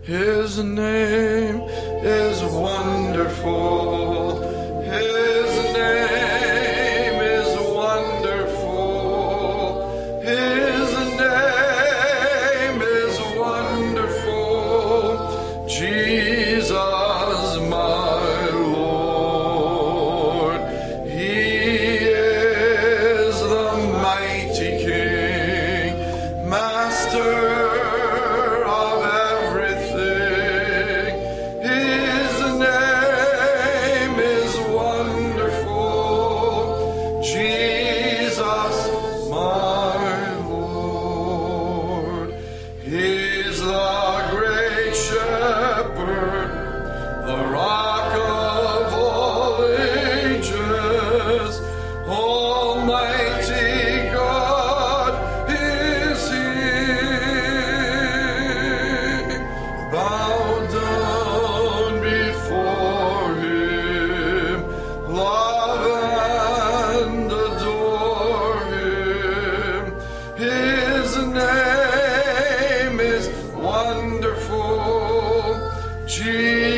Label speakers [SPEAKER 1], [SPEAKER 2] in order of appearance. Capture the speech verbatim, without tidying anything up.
[SPEAKER 1] His name is wonderful. His name is wonderful. His name is wonderful. Jesus, my Lord. He is the mighty King, Master. He's the great shepherd, the rock of all ages. Almighty God is He. Bow down before Him, love and adore Him. His name is wonderful. Jesus.